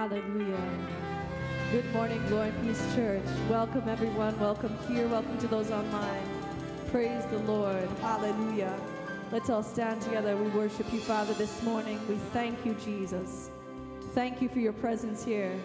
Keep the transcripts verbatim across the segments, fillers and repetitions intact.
Hallelujah. Good morning, Glory and Peace Church. Welcome, everyone. Welcome here. Welcome to those online. Praise the Lord. Hallelujah. Let's all stand together. We worship you, Father, this morning. We thank you, Jesus. Thank you for your presence here.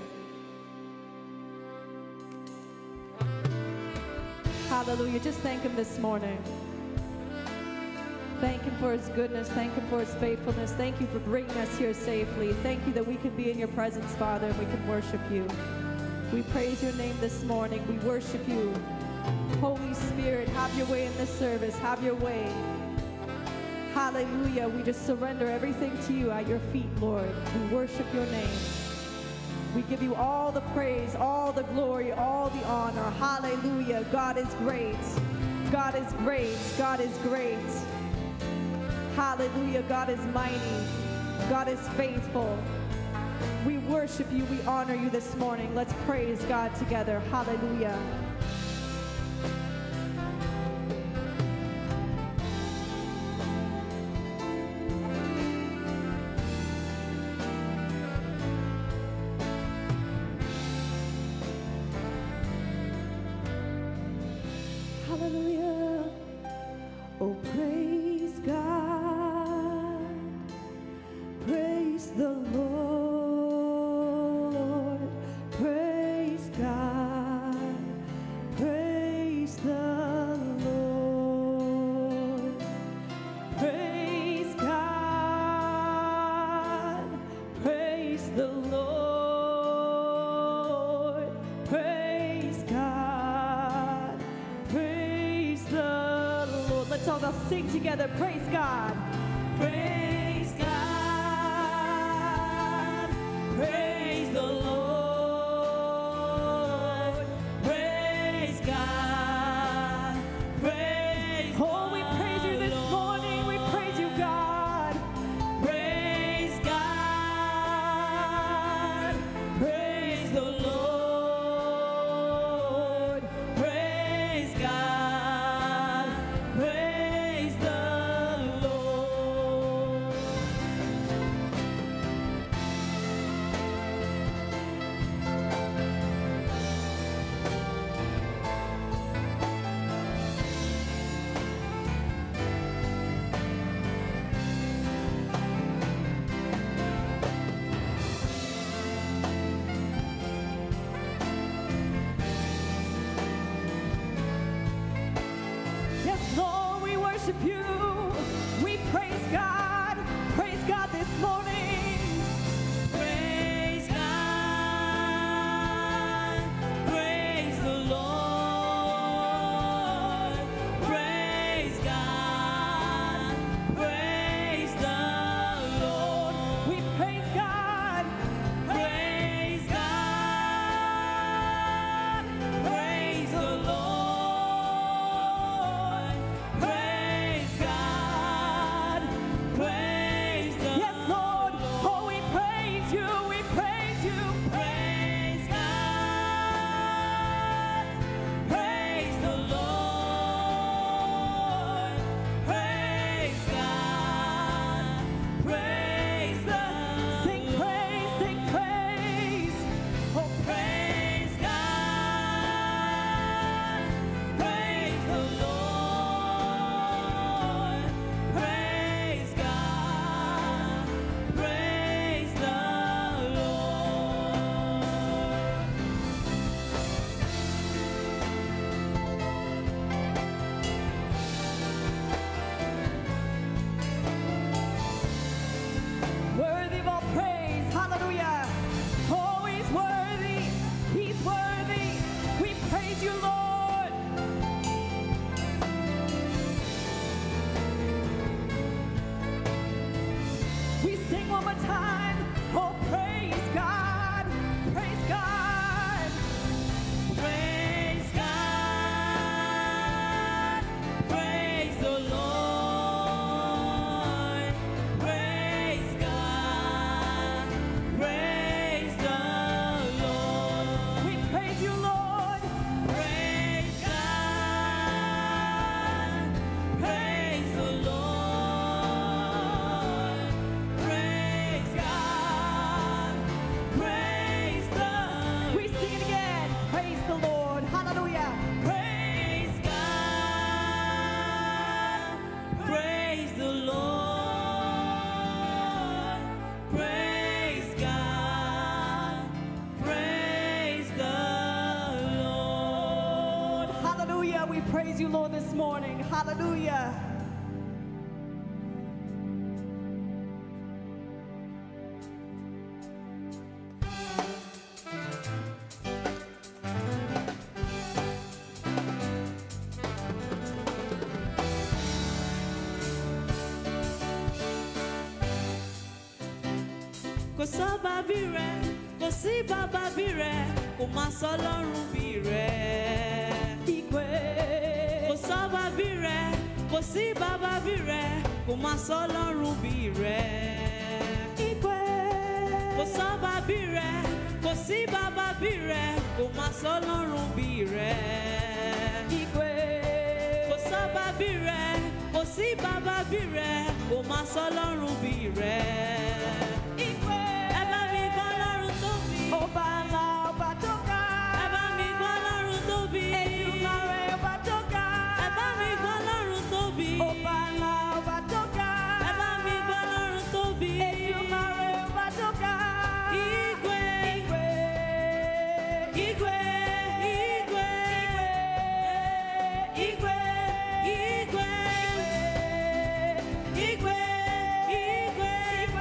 Hallelujah. Just thank him this morning. Thank him for his goodness. Thank him for his faithfulness. Thank you for bringing us here safely. Thank you that we can be in your presence, Father, and we can worship you. We praise your name this morning. We worship you. Holy Spirit, have your way in this service. Have your way. Hallelujah. We just surrender everything to you at your feet, Lord. We worship your name. We give you all the praise, all the glory, all the honor. Hallelujah. God is great. God is great. God is great. Hallelujah. God is mighty. God is faithful. We worship you. We honor you this morning. Let's praise God together. Hallelujah. Hallelujah. Oh, praise God. Praise the Lord. Praise God. Praise the Lord. Praise God. Praise the Lord. Praise God. Praise the Lord. Let's all now sing together. Praise God. Praise God. Praise the Lord. Praise God. Praise Oh, we praise you this morning. We praise you, God. Praise God. Praise the Lord. Praise God. Praise the Lord. We praise you, Lord, this morning. Hallelujah. Kò sọ́ba bí rẹ, kò sí bàbá bí rẹ, kò má sọ́lọ́run bí rẹ. Igwe. Kò sọ́ba bí rẹ, kò sí bàbá bí rẹ, kò má sọ́lọ́run bí rẹ. Igwe. Kò sọ́ba bí rẹ, kò sí bàbá bí rẹ, kò má sọ́lọ́run bí rẹ. Igwe. Kò sọ́ba bí rẹ, kò sí bàbá bí rẹ, kò má sọ́lọ́run bí rẹ. Ọba ńlá ọba tó ga. Ẹ bá mi gbọ́ Ọlọ́run tóbi. Èdùmàrè ọba tó ga. Ẹ bá mi gbọ́ Ọlọ́run tóbi. Ọba ńlá ọba tó ga. Ẹ bá mi gbọ́ Ọlọ́run tóbi. Èdùmàrè ọba tó ga. Igwe. Igwe. Igwe. Igwe. Igwe. Igwe. Igwe. Igwe.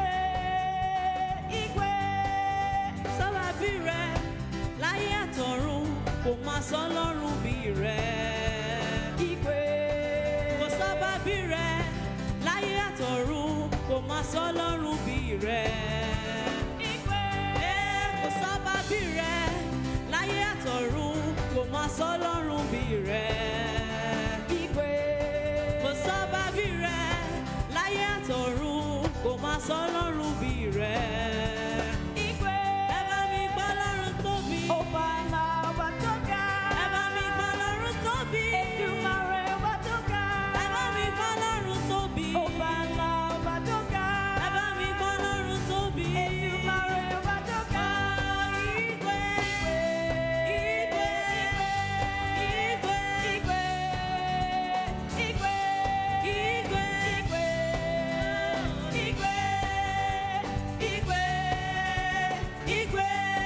Igwe. Sọ́ba bí rẹ láyé àtọ̀run, kò má sọ́lọ́run bí rẹ. Igwe. Kò sọ́ba bí rẹ láyé àtọ̀run, kò má sọ́lọ́run bí rẹ. Igwe. Kò sọ́ba bí rẹ láyé àtọ̀run, kò má sọ́lọ́run bí rẹ. Igwe. Kò sọ́ba bí rẹ láyé àtọ̀run, kò má sọ́lọ́run bí rẹ. Igwe. Ẹ bá mi gbọ́ Ọlọ́run tóbi. Ọba ńlá ọba tó ga. Ẹ bá mi gbọ́ Ọlọ́run tóbi. Èdùmàrè ọba tó ga. Ẹ bá mi gbọ́ Ọlọ́run tóbi. Ọba ńlá ọba tó ga. Ẹ bá mi gbọ́ Ọlọ́run tóbi. Èdùmàrè ọba tó ga. Igwe. Igwe. Igwe. Igwe. Igwe. Igwe. Igwe. Igwe. Igwe.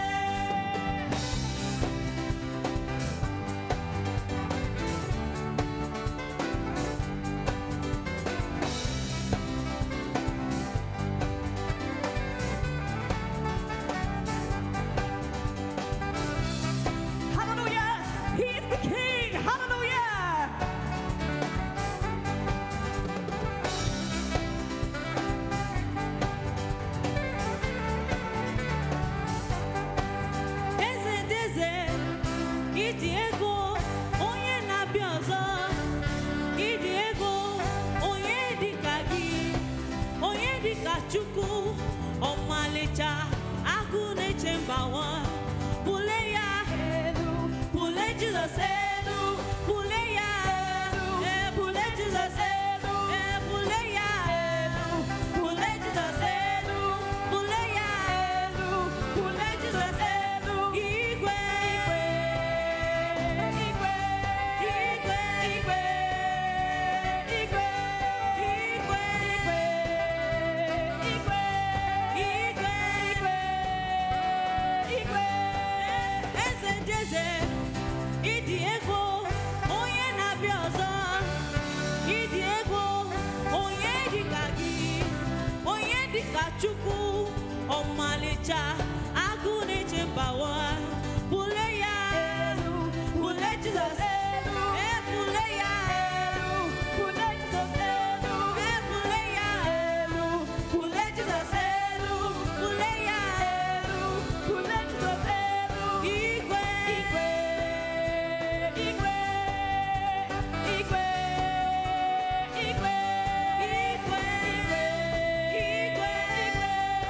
Hallelujah. He is the King. Hallelujah. Eze deze, ịdị ego, onye na-abịa ọzọ. Ịdị ego, onye dịka gị, onye dịka Chukwu, ọmalịcha, agụ na-eche mba nwa. Bule ya, bule Jizọs elu, bule ya, eh, bule Jizọs elu, eh, bule ya, bule Jizọs elu, bule ya, bule Jizọs elu. Igwe. Igwe. Igwe. Igwe. Igwe. Igwe. Igwe. Igwe. Igwe. Eze deze, ịdị ego, onye na-abịa ọzọ. Ịdị ego, onye dịka gị, onye dịka Chukwu, ọmalịcha, agụ na-eche mba nwa. Bule ya, bule Jizọs elu, eh, bule ya, Bule Jizọs elu. eh, bule ya, bule Jizọs elu, bule ya, Bule Jizọs elu. Igwe. Igwe. Igwe. Igwe. Igwe. Igwe. Igwe.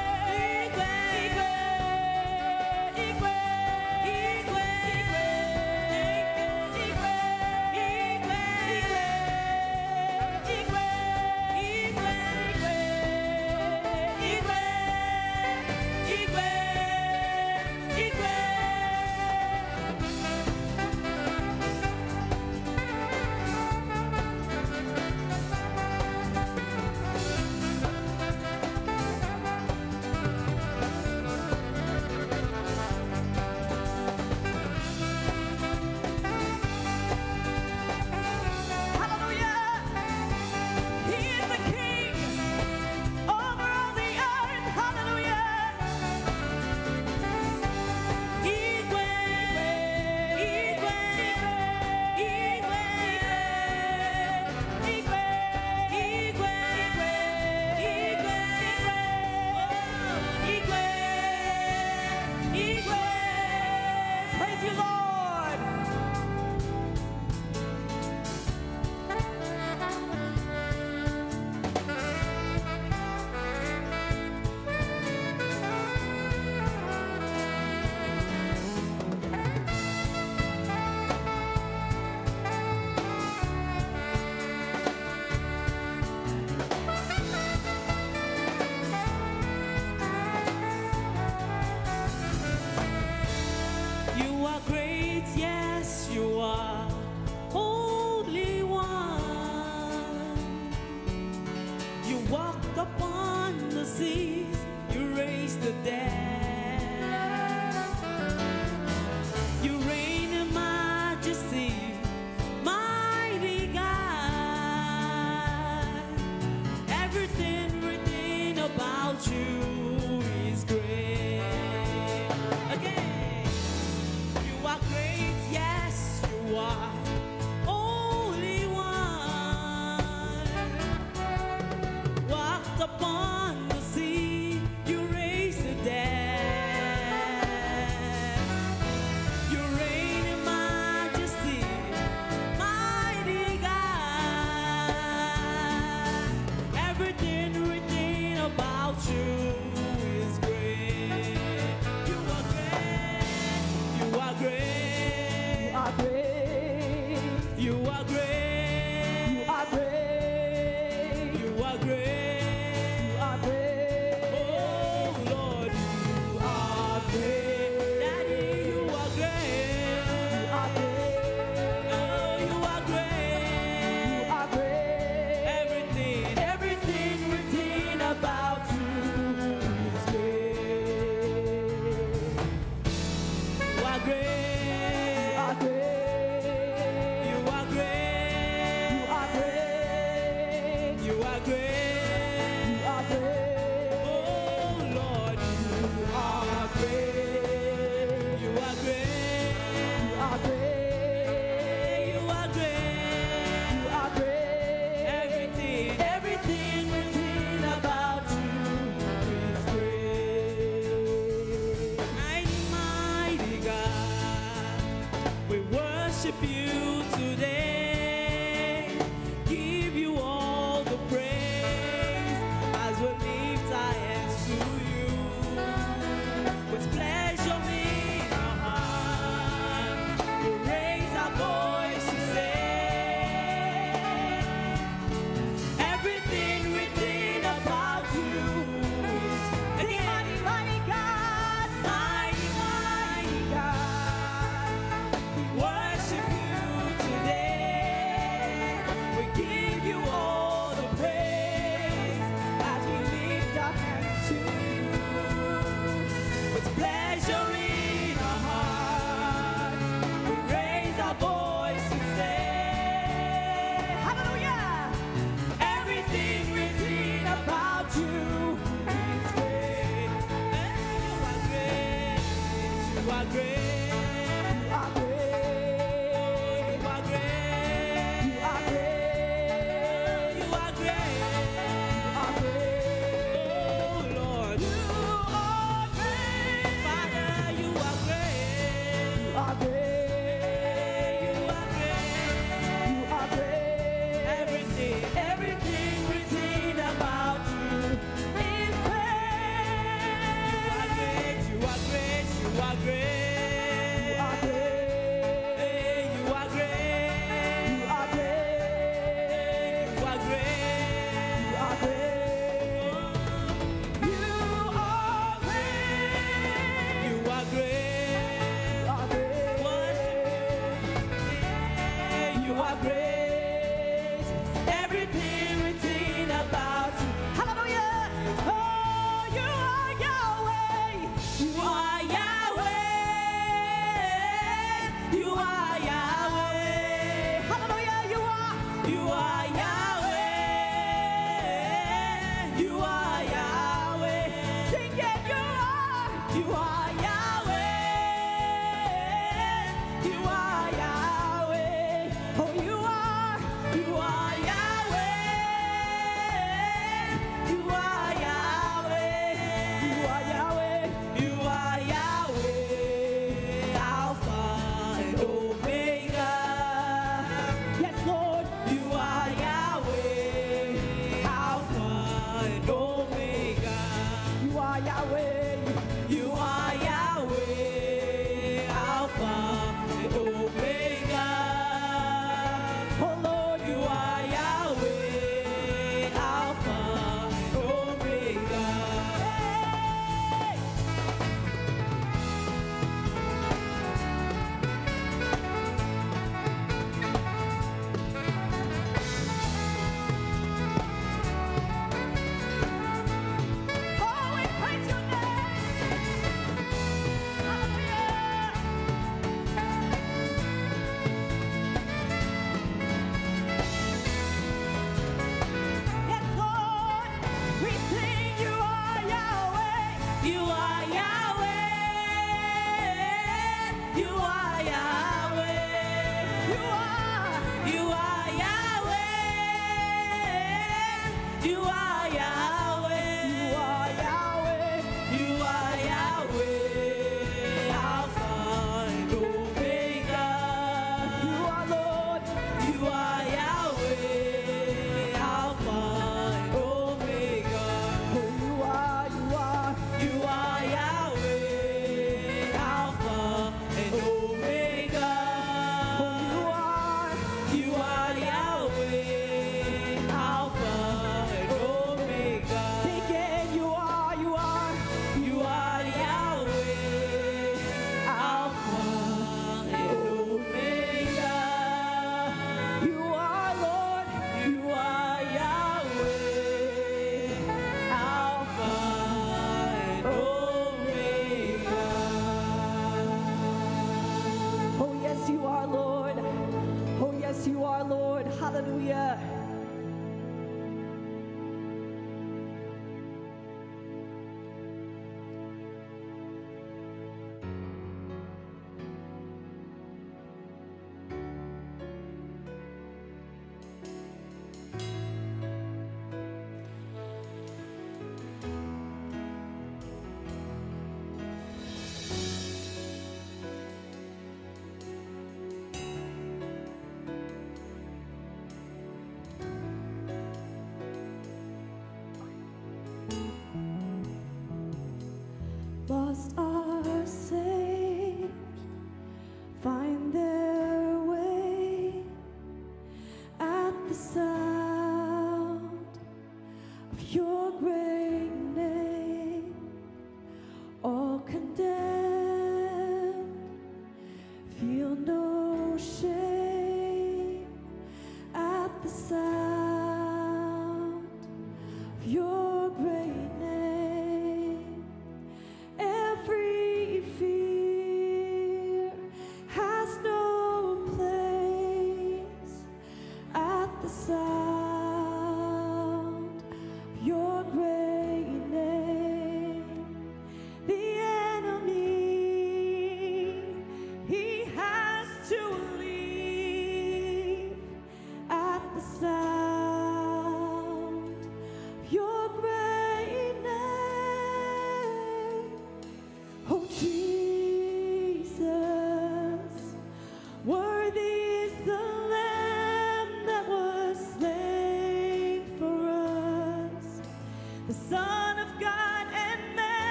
great. You are great. You are great. You are great. You are great. You are great. Oh Lord, you are great. You are great. You are great. You are great. You are great. Everything, Everything written about you is great. mighty, mighty God, we worship you today. Give you all the praise as we lift our hands to you. With pleasure in our heart, we raise our voice to say, everything written about you is mighty, mighty God, mighty, mighty God. We worship you today. We give you all the praise as we lift our hands to you. With pleasure in our hearts, we raise our voice to say, hallelujah! Everything written about you is great. You are great. You are great. You are great. You are great. You are great. You are great. You are great. Oh Lord, You are great. Father, you are great. You are great. You are great. You are great. Everything, Everything written about you is great. you are great. You are great. You are great. Hey, you are great. You are great. You are great. You are great. You are great. You are great. You are great. Hey, You are great. Everything written about you. Hallelujah. Oh, you are Yahweh. You are Yahweh. Hallelujah.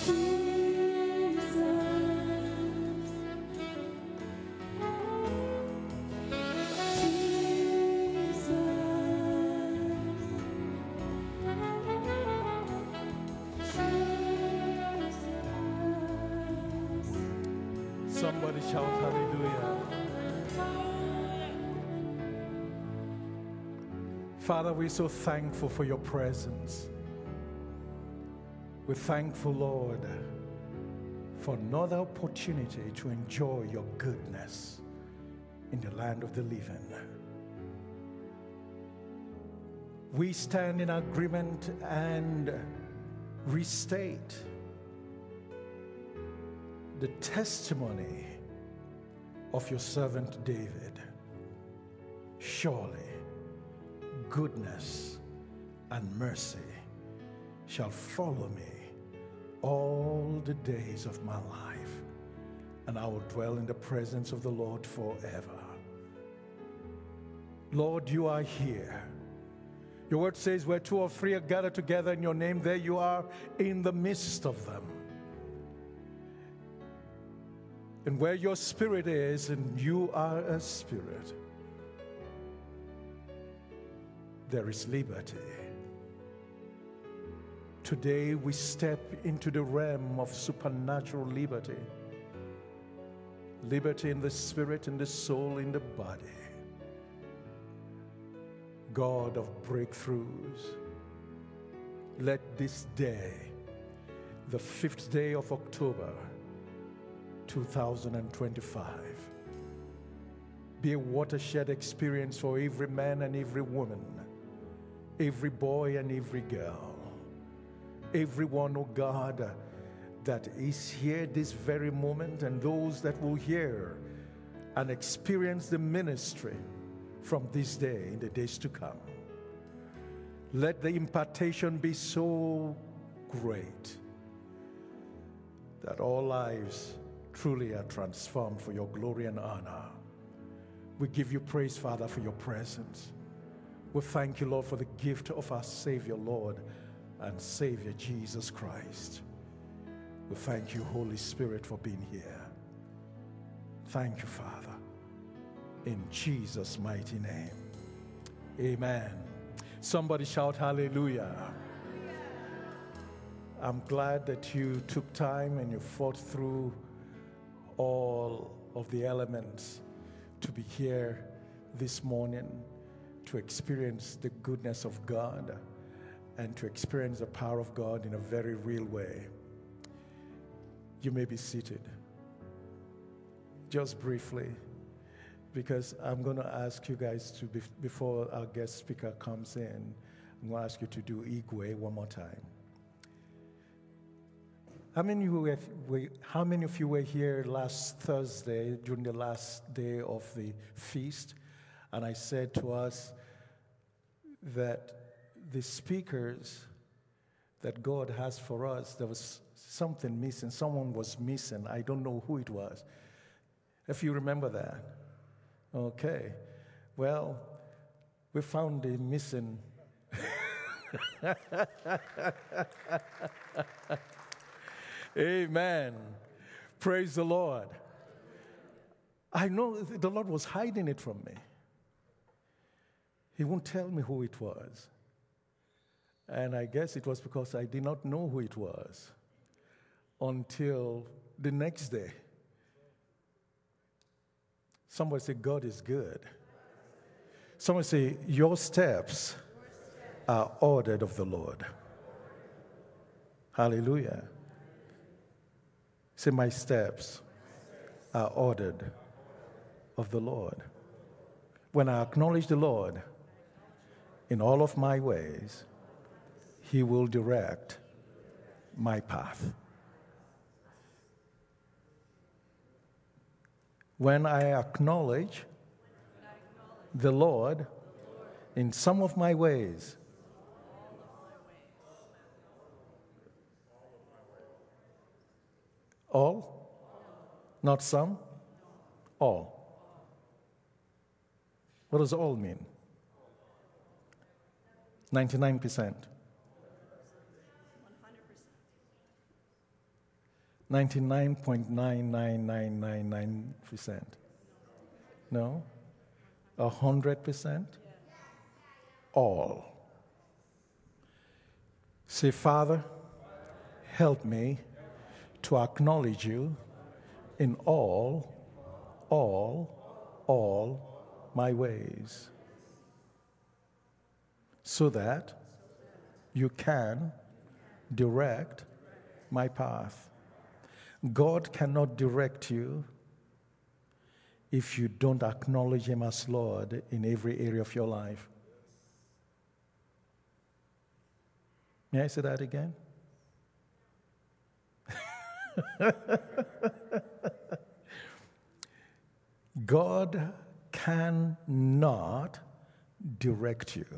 Somebody shout hallelujah. Father, we're so thankful for your presence. We're thankful, Lord, for another opportunity to enjoy your goodness in the land of the living. We stand in agreement and restate the testimony of your servant David. Surely goodness and mercy shall follow me all the days of my life, and I will dwell in the presence of the Lord forever. Lord, you are here. Your word says where two or three are gathered together in your name, there you are in the midst of them. And where your spirit is, and you are a spirit, there is liberty. Today we step into the realm of supernatural liberty. Liberty in the spirit, in the soul, in the body. God of breakthroughs, let this day, the fifth day of October, two thousand twenty-five, be a watershed experience for every man and every woman, every boy and every girl, everyone, oh God, that is here this very moment, and those that will hear and experience the ministry from this day in the days to come. Let the impartation be so great that all lives truly are transformed for your glory and honor. We give you praise, Father, for your presence. We thank you, Lord, for the gift of our Savior, Lord, and Savior Jesus Christ. We thank you, Holy Spirit, for being here. Thank you, Father. In Jesus' mighty name. Amen. Somebody shout hallelujah. I'm glad that you took time and you fought through all of the elements to be here this morning, to experience the goodness of God and to experience the power of God in a very real way. You may be seated. Just briefly, because I'm going to ask you guys to, before our guest speaker comes in, I'm going to ask you to do Igwe one more time. How many, were, how many of you were here last Thursday during the last day of the feast? And I said to us that the speakers that God has for us, there was something missing. Someone was missing. I don't know who it was. If you remember that. Okay. Well, we found the missing. Amen. Praise the Lord. I know the Lord was hiding it from me. He won't tell me who it was. And I guess it was because I did not know who it was until the next day. Somebody say, God is good. Somebody say, your steps are ordered of the Lord. Hallelujah. Say, my steps are ordered of the Lord. When I acknowledge the Lord in all of my ways, He will direct my path. When I acknowledge the Lord in some of my ways, all? Not some? All. What does all mean? ninety-nine percent. ninety-nine point nine nine nine nine nine percent? No? A hundred percent? All. Say, Father, help me to acknowledge you in all, all, all my ways, so that you can direct my path. God cannot direct you if you don't acknowledge him as Lord in every area of your life. May I say that again? God cannot direct you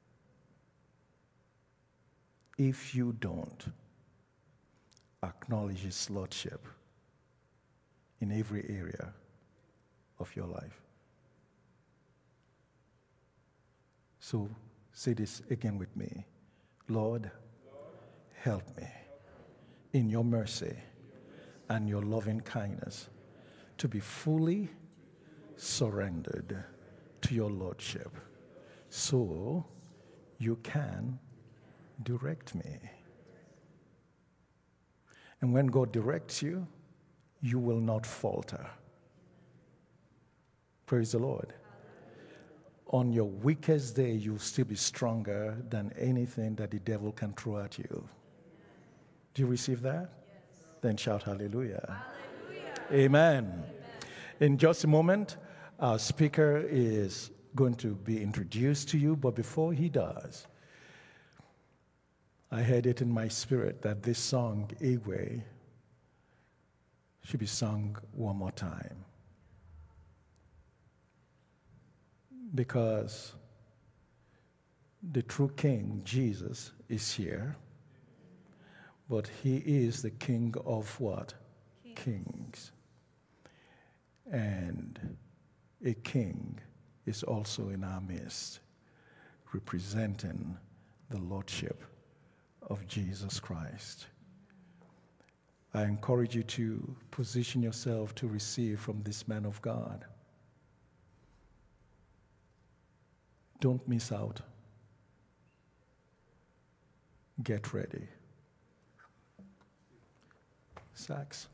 if you don't acknowledge his lordship in every area of your life. So say this again with me. Lord, help me in your mercy and your loving kindness to be fully surrendered to your lordship so you can direct me. And when God directs you, you will not falter. Praise the Lord. On your weakest day, you'll still be stronger than anything that the devil can throw at you. Do you receive that? Yes. Then shout hallelujah. Hallelujah. Amen. Amen. In just a moment, our speaker is going to be introduced to you, but before he does, I heard it in my spirit that this song, Ewe, should be sung one more time. Because the true King, Jesus, is here, but he is the King of what? Kings. Kings. And a king is also in our midst, representing the lordship of Jesus Christ. I encourage you to position yourself to receive from this man of God. Don't miss out. Get ready. Sax.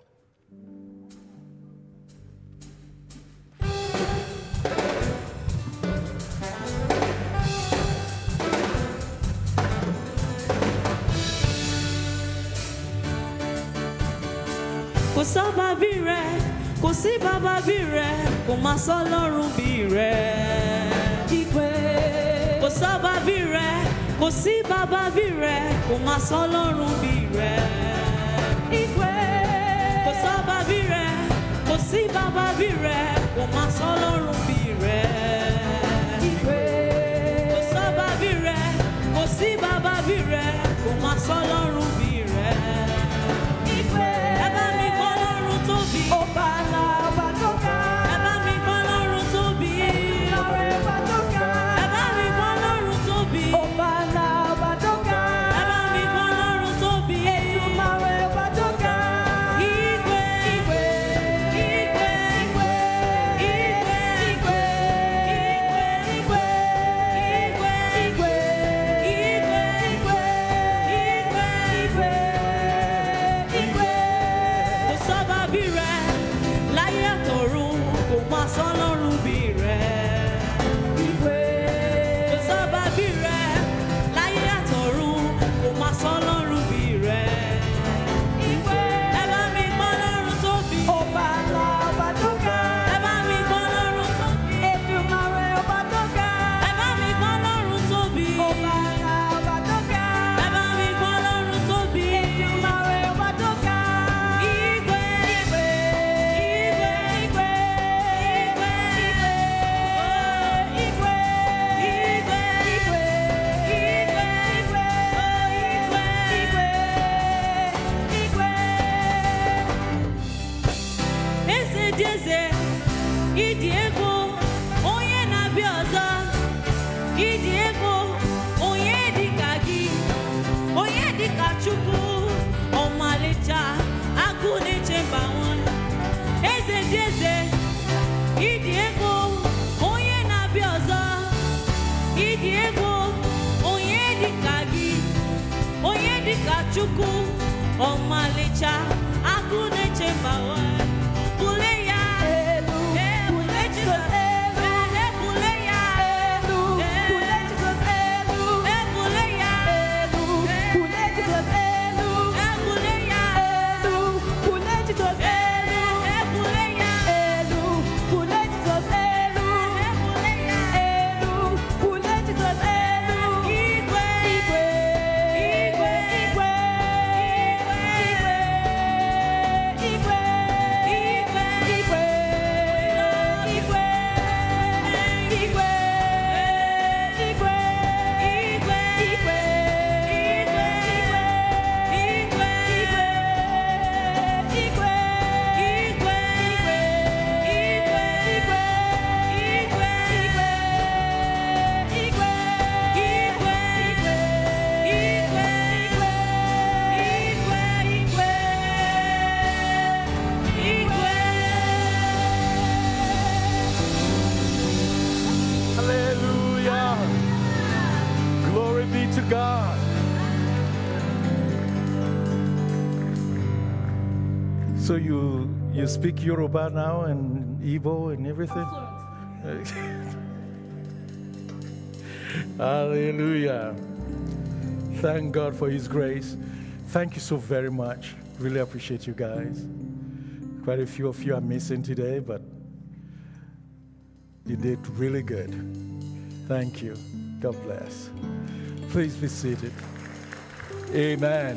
Kò sọ́ba bí rẹ̀, kò sí bàbá bí rẹ̀, kò má sọ́lọ́run bí rẹ̀. Ìpè. Kò sọ́ba bí rẹ̀, kò sí bàbá bí rẹ̀, kò má sọ́lọ́run bí rẹ̀. Ìpè. Kò sọ́ba bí rẹ̀, kò sí bàbá bí rẹ̀, kò má sọ́lọ́run bí rẹ̀. Ìpè. Kò sọ́ba bí rẹ̀, kò sí bàbá bí rẹ̀, kò má sọ́lọ́run bí rẹ̀. Ìpè. Ẹ bá mi gbọ́ lọ́run tóbi. Ọba ńlá ọba tó ga. Ẹ bá mi gbọ́ lọ́run tóbi. Ọ̀rẹ́ ọba tó ga. Ẹ bá mi gbọ́ lọ́run tóbi. Ọba ńlá ọba tó ga. Ẹ bá mi gbọ́ lọ́run tóbi. Ètùmàrè ọba tó ga. Ìpè. Ìpè. Ìpè. Ìpè. Ìpè. Ìpè. Ìpè. Ìpè. Ìpè. Ìpè. Ìpè. Ìpè. Chukwu, Omalicha, Aguneche Bawa, Puleya, Puleya, God. So you you speak Yoruba now and Igbo and everything? Hallelujah. Thank God for His grace. Thank you so very much. Really appreciate you guys. Quite a few of you are missing today, but you did really good. Thank you. God bless. Please be seated. Amen.